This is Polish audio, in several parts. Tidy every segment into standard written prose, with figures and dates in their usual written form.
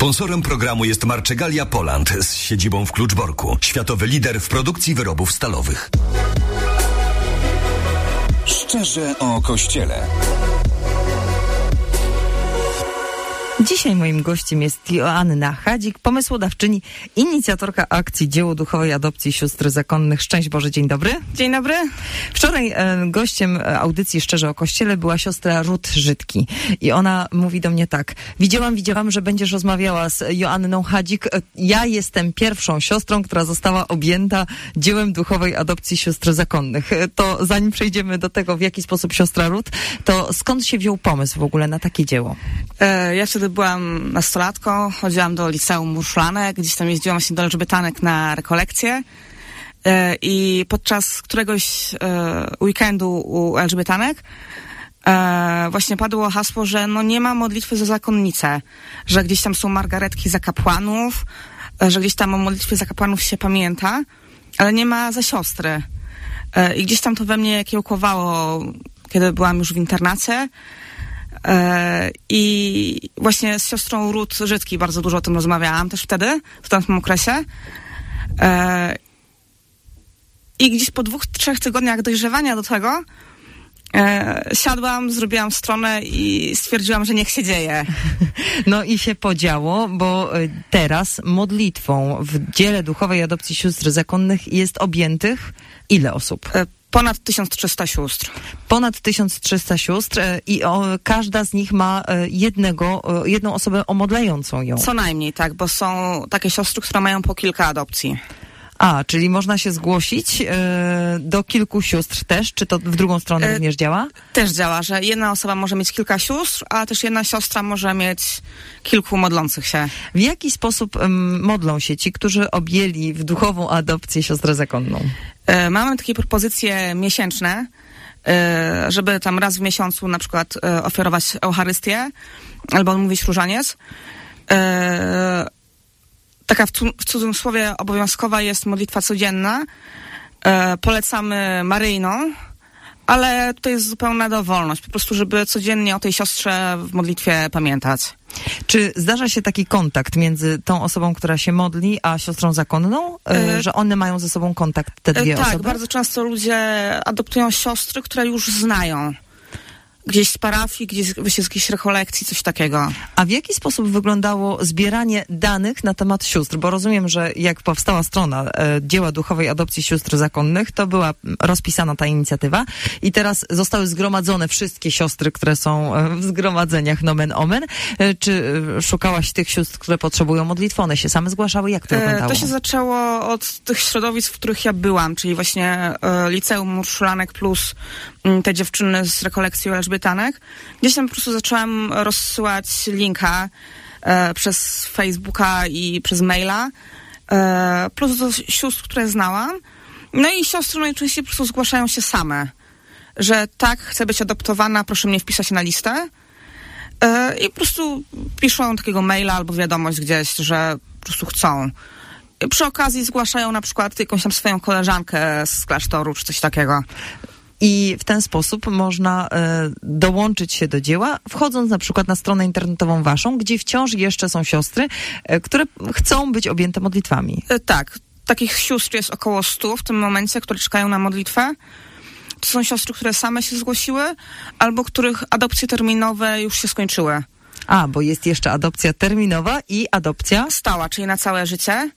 Sponsorem programu jest Marczegalia Poland z siedzibą w Kluczborku. Światowy lider w produkcji wyrobów stalowych. Szczerze o Kościele. Dzisiaj moim gościem jest Joanna Hadzik, pomysłodawczyni, inicjatorka akcji Dzieło Duchowej Adopcji Sióstr Zakonnych. Szczęść Boże, dzień dobry. Dzień dobry. Wczoraj gościem audycji Szczerze o Kościele była siostra Ruth Żydki i ona mówi do mnie tak: widziałam, że będziesz rozmawiała z Joanną Hadzik. Ja jestem pierwszą siostrą, która została objęta dziełem duchowej adopcji sióstr zakonnych. To zanim przejdziemy do tego, w jaki sposób siostra Ruth, to skąd się wziął pomysł w ogóle na takie dzieło? Ja wtedy byłam nastolatką, chodziłam do liceum Urszulanek, gdzieś tam jeździłam właśnie do Elżbietanek na rekolekcje i podczas któregoś weekendu u Elżbietanek właśnie padło hasło, że no nie ma modlitwy za zakonnice, że gdzieś tam są margaretki za kapłanów, że gdzieś tam o modlitwie za kapłanów się pamięta, ale nie ma za siostry. I gdzieś tam to we mnie kiełkowało, kiedy byłam już w internacie. I właśnie z siostrą Ruth Żydki bardzo dużo o tym rozmawiałam też wtedy, w tamtym okresie. I gdzieś po 2-3 tygodniach dojrzewania do tego siadłam, zrobiłam stronę i stwierdziłam, że niech się dzieje. No i się podziało, bo teraz modlitwą w dziele duchowej adopcji sióstr zakonnych jest objętych ile osób? Ponad 1300 sióstr. Ponad 1300 sióstr i każda z nich ma jedną osobę omodlającą ją. Co najmniej, tak, bo są takie siostry, które mają po kilka adopcji. Czyli można się zgłosić do kilku sióstr też? Czy to w drugą stronę również działa? Też działa, że jedna osoba może mieć kilka sióstr, a też jedna siostra może mieć kilku modlących się. W jaki sposób modlą się ci, którzy objęli w duchową adopcję siostrę zakonną? Mamy takie propozycje miesięczne, żeby tam raz w miesiącu na przykład ofiarować Eucharystię albo odmówić różaniec. Taka w cudzysłowie obowiązkowa jest modlitwa codzienna. Polecamy maryjną, ale to jest zupełna dowolność. Po prostu, żeby codziennie o tej siostrze w modlitwie pamiętać. Czy zdarza się taki kontakt między tą osobą, która się modli, a siostrą zakonną? Że one mają ze sobą kontakt, te dwie osoby? Tak, bardzo często ludzie adoptują siostry, które już znają. Gdzieś z parafii, gdzieś z jakiejś rekolekcji, coś takiego. A w jaki sposób wyglądało zbieranie danych na temat sióstr? Bo rozumiem, że jak powstała strona Dzieła Duchowej Adopcji Sióstr Zakonnych, to była rozpisana ta inicjatywa i teraz zostały zgromadzone wszystkie siostry, które są w zgromadzeniach nomen omen. Czy szukałaś tych sióstr, które potrzebują modlitwy? One się same zgłaszały? Jak to wyglądało? To się zaczęło od tych środowisk, w których ja byłam, czyli właśnie liceum Urszulanek plus te dziewczyny z rekolekcji Elżbietanek. Gdzieś tam po prostu zaczęłam rozsyłać linka przez Facebooka i przez maila, plus do sióstr, które znałam. No i siostry najczęściej po prostu zgłaszają się same, że tak, chcę być adoptowana, proszę mnie wpisać na listę. I po prostu piszą takiego maila albo wiadomość gdzieś, że po prostu chcą. Przy okazji zgłaszają na przykład jakąś tam swoją koleżankę z klasztoru, czy coś takiego. I w ten sposób można dołączyć się do dzieła, wchodząc na przykład na stronę internetową waszą, gdzie wciąż jeszcze są siostry, które chcą być objęte modlitwami. Tak. Takich sióstr jest około 100 w tym momencie, które czekają na modlitwę. To są siostry, które same się zgłosiły, albo których adopcje terminowe już się skończyły. Bo jest jeszcze adopcja terminowa i adopcja stała, czyli na całe życie.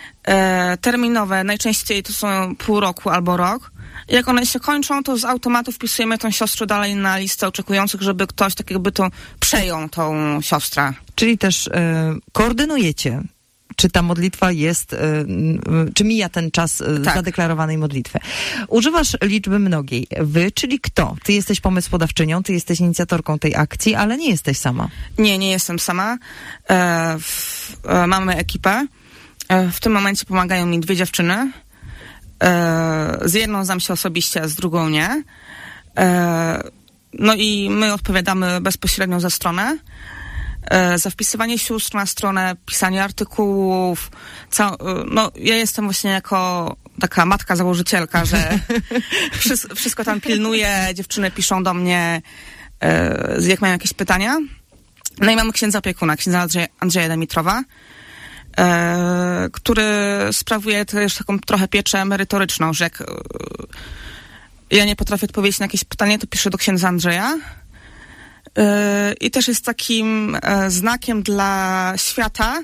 Terminowe najczęściej to są pół roku albo rok. Jak one się kończą, to z automatu wpisujemy tą siostrę dalej na listę oczekujących, żeby ktoś tak jakby to przejął tą siostrę. Czyli też koordynujecie, czy ta modlitwa jest, czy mija ten czas zadeklarowanej modlitwy. Używasz liczby mnogiej. Wy, czyli kto? Ty jesteś pomysłodawczynią, ty jesteś inicjatorką tej akcji, ale nie jesteś sama. Nie jestem sama. Mamy ekipę. W tym momencie pomagają mi 2 dziewczyny. Z jedną znam się osobiście, z drugą nie. No i my odpowiadamy bezpośrednio za stronę. Za wpisywanie sióstr na stronę, pisanie artykułów. Ja jestem właśnie jako taka matka założycielka, że wszystko tam pilnuję, dziewczyny piszą do mnie, jak mają jakieś pytania. No i mamy księdza opiekuna, księdza Andrzeja Demitrowa, który sprawuje też taką trochę pieczę merytoryczną, że jak ja nie potrafię odpowiedzieć na jakieś pytanie, to piszę do księdza Andrzeja. I też jest takim znakiem dla świata,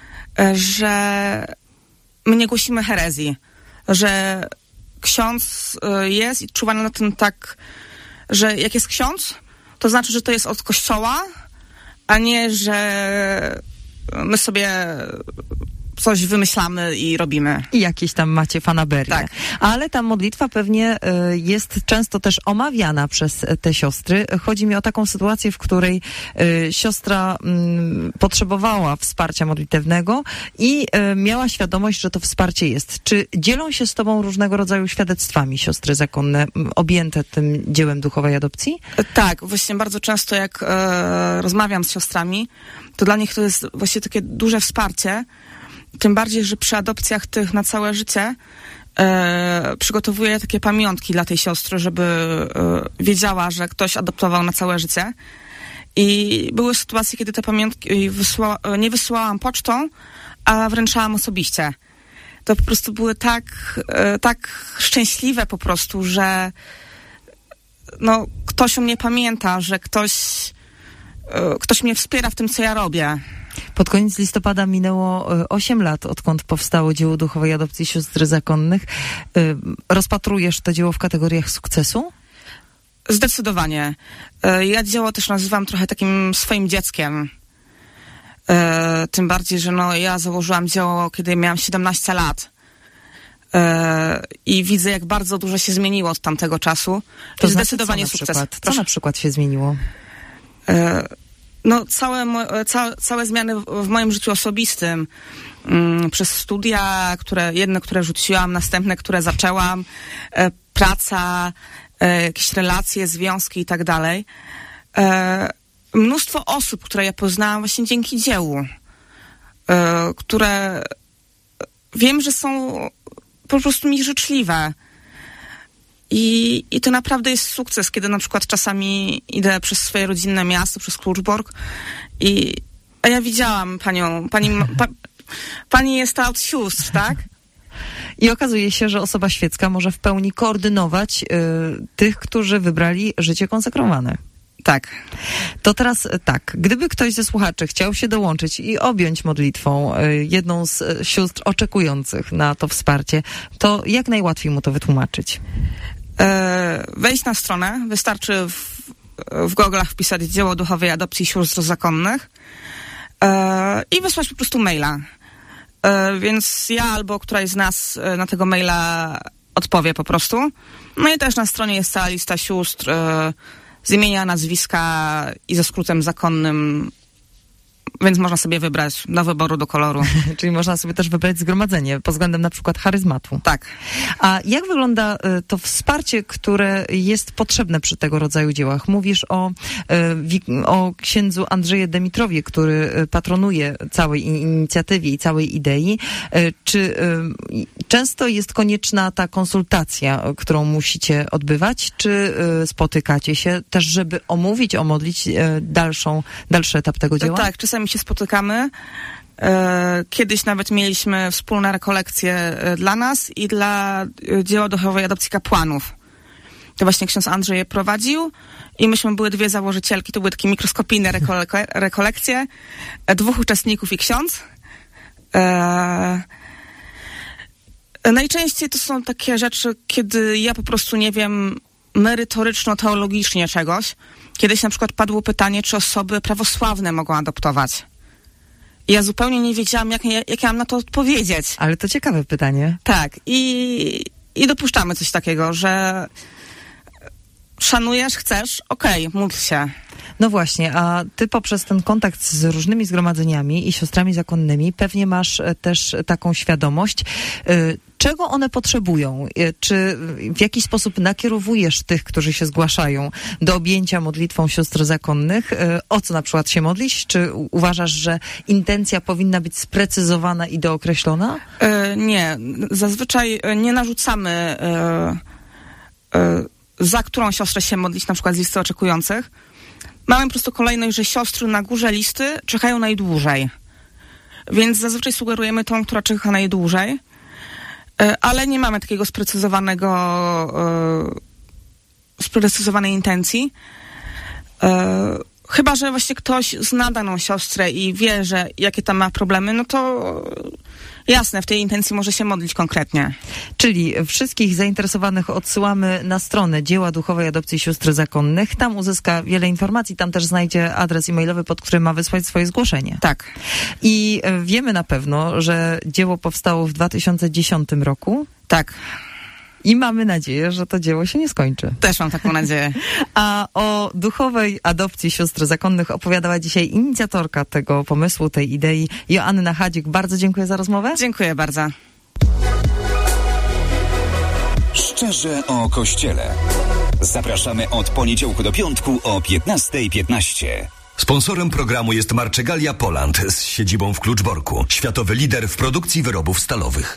że my nie głosimy herezji, że ksiądz jest i czuwa na tym tak, że jak jest ksiądz, to znaczy, że to jest od Kościoła, a nie, że my sobie coś wymyślamy i robimy. I jakieś tam macie fanaberie. Tak. Ale ta modlitwa pewnie jest często też omawiana przez te siostry. Chodzi mi o taką sytuację, w której siostra potrzebowała wsparcia modlitewnego i miała świadomość, że to wsparcie jest. Czy dzielą się z tobą różnego rodzaju świadectwami siostry zakonne objęte tym dziełem duchowej adopcji? Tak, właśnie bardzo często jak rozmawiam z siostrami, to dla nich to jest właśnie takie duże wsparcie. Tym bardziej, że przy adopcjach tych na całe życie przygotowuję takie pamiątki dla tej siostry, żeby wiedziała, że ktoś adoptował na całe życie. I były sytuacje, kiedy te pamiątki nie wysyłałam pocztą, a wręczałam osobiście. To po prostu były tak szczęśliwe po prostu, że no, ktoś o mnie pamięta, że ktoś mnie wspiera w tym, co ja robię. Pod koniec listopada minęło 8 lat, odkąd powstało dzieło duchowej adopcji sióstr zakonnych. Rozpatrujesz to dzieło w kategoriach sukcesu? Zdecydowanie. Ja dzieło też nazywam trochę takim swoim dzieckiem. Tym bardziej, że no, ja założyłam dzieło, kiedy miałam 17 lat. I widzę, jak bardzo dużo się zmieniło od tamtego czasu. To zdecydowanie sukces. Co na przykład się zmieniło? No, całe zmiany w moim życiu osobistym. Przez studia, które rzuciłam, następne, które zaczęłam, praca, jakieś relacje, związki i tak dalej. Mnóstwo osób, które ja poznałam właśnie dzięki dziełu, które wiem, że są po prostu mi życzliwe. I to naprawdę jest sukces, kiedy na przykład czasami idę przez swoje rodzinne miasto, przez Kluczbork a ja widziałam pani jest ta od sióstr, tak? I okazuje się, że osoba świecka może w pełni koordynować tych, którzy wybrali życie konsekrowane. Tak. To teraz tak, gdyby ktoś ze słuchaczy chciał się dołączyć i objąć modlitwą jedną z sióstr oczekujących na to wsparcie, to jak najłatwiej mu to wytłumaczyć? Wejść na stronę, wystarczy w Google'ach wpisać dzieło duchowej adopcji sióstr zakonnych i wysłać po prostu maila. Więc ja albo któraś z nas na tego maila odpowie po prostu. No i też na stronie jest cała lista sióstr z imienia, nazwiska i ze skrótem zakonnym, więc można sobie wybrać do wyboru, do koloru. Czyli można sobie też wybrać zgromadzenie pod względem na przykład charyzmatu. Tak. A jak wygląda to wsparcie, które jest potrzebne przy tego rodzaju dziełach? Mówisz o księdzu Andrzeju Demitrowie, który patronuje całej inicjatywie i całej idei. Czy często jest konieczna ta konsultacja, którą musicie odbywać? Czy spotykacie się też, żeby omówić dalszy etap tego dzieła? Tak, czasami się spotykamy. Kiedyś nawet mieliśmy wspólne rekolekcje dla nas i dla dzieła duchowej adopcji kapłanów. To właśnie ksiądz Andrzej je prowadził i myśmy były dwie założycielki, to były takie mikroskopijne rekolekcje, 2 uczestników i ksiądz. Najczęściej to są takie rzeczy, kiedy ja po prostu nie wiem merytoryczno-teologicznie czegoś. Kiedyś na przykład padło pytanie, czy osoby prawosławne mogą adoptować. I ja zupełnie nie wiedziałam, jak ja mam na to odpowiedzieć. Ale to ciekawe pytanie. Tak. I dopuszczamy coś takiego, że szanujesz, chcesz, okej, módl się. No właśnie, a ty poprzez ten kontakt z różnymi zgromadzeniami i siostrami zakonnymi pewnie masz też taką świadomość, czego one potrzebują? Czy w jakiś sposób nakierowujesz tych, którzy się zgłaszają do objęcia modlitwą sióstr zakonnych? O co na przykład się modlić? Czy uważasz, że intencja powinna być sprecyzowana i dookreślona? Nie. Zazwyczaj nie narzucamy za którą siostrę się modlić, na przykład z listy oczekujących. mamy po prostu kolejność, że siostry na górze listy czekają najdłużej. Więc zazwyczaj sugerujemy tą, która czeka najdłużej, ale nie mamy takiego sprecyzowanej intencji. Chyba że właśnie ktoś zna daną siostrę i wie, że jakie tam ma problemy, no to jasne, w tej intencji może się modlić konkretnie. Czyli wszystkich zainteresowanych odsyłamy na stronę Dzieła Duchowej Adopcji Sióstr Zakonnych. Tam uzyska wiele informacji, tam też znajdzie adres e-mailowy, pod którym ma wysłać swoje zgłoszenie. Tak. I wiemy na pewno, że dzieło powstało w 2010 roku. Tak. I mamy nadzieję, że to dzieło się nie skończy. Też mam taką nadzieję. A o duchowej adopcji sióstr zakonnych opowiadała dzisiaj inicjatorka tego pomysłu, tej idei, Joanna Hadzik. Bardzo dziękuję za rozmowę. Dziękuję bardzo. Szczerze o Kościele. Zapraszamy od poniedziałku do piątku o 15:15. Sponsorem programu jest Marczegalia Poland z siedzibą w Kluczborku. Światowy lider w produkcji wyrobów stalowych.